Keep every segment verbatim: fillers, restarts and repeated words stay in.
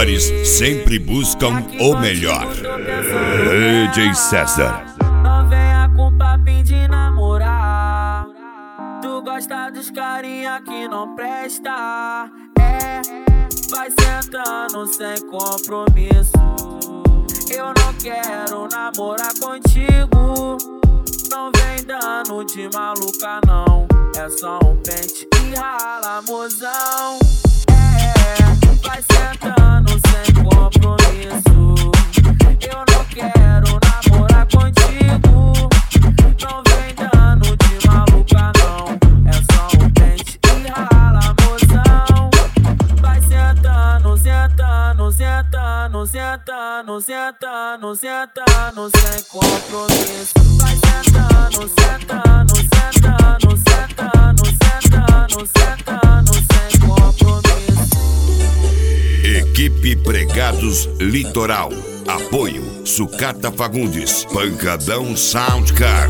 melhores sempre buscam o melhor. D J César. Não venha com papinho de namorar. Tu gosta dos carinha que não presta. É, vai sentando sem compromisso. Eu não quero namorar contigo. Não vem dando de maluca não. É só um pente e rala, mozão. É, vai sentando sem compromisso. Eu não quero namorar contigo. Não vem dando de maluca não. É só um pente e rala, mozão. Vai sentando, sentando, sentando, sentando, sentando, sentando sem compromisso. Vai sentando, sentando, sentando, sentando, sentando, sentando sem compromisso. Equipe Pregados Litoral. Apoio Sucata Fagundes. Pancadão Soundcar.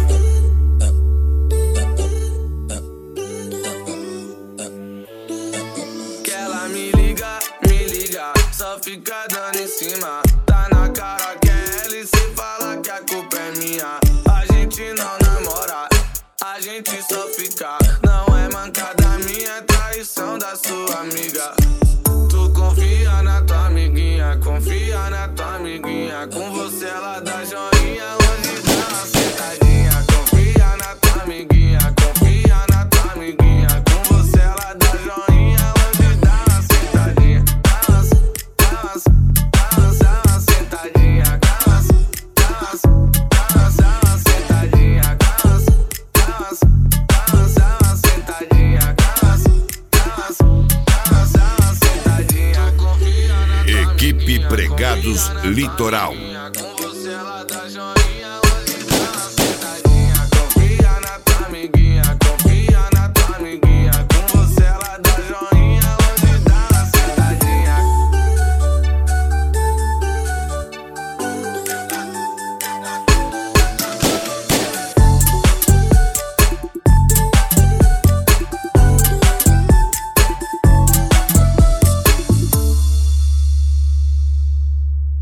Que ela me liga, me liga, só fica dando em cima. Tá na cara que é ela e cê fala que a culpa é minha. A gente não namora, a gente só fica. Não é mancada minha, é traição da sua amiga. Tu confia na tua amiguinha, confia na tua amiguinha. Com você ela dá joinha, longe dela sentadinha. Confia na tua amiguinha, confia na tua amiguinha. Com você ela dá joinha, longe dela sentadinha. Elas, elas, elas, elas sentadinha. Elas, elas, elas, elas sentadinha. Elas, elas, elas, elas sentadinha. Elas, elas, elas, elas sentadinha. Equipe Pregados Litoral.